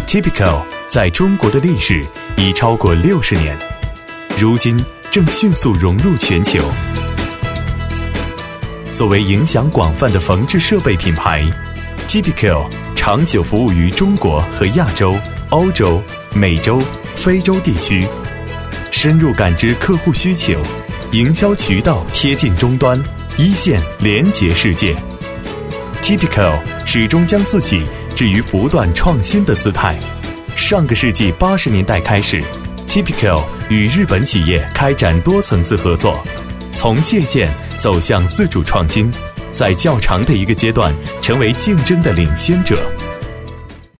Tipico 在中国的历史已超过60年，如今正迅速融入全球。作为影响广泛的缝制设备品牌， Tipico 长久服务于中国和亚洲、欧洲、美洲、非洲地区，深入感知客户需求，营销渠道贴近终端，一线连结世界。Tipico 始终将自己置于不断创新的姿态。上个世纪80年代开始， Tipico 与日本企业开展多层次合作，从借鉴走向自主创新，在较长的一个阶段成为竞争的领先者。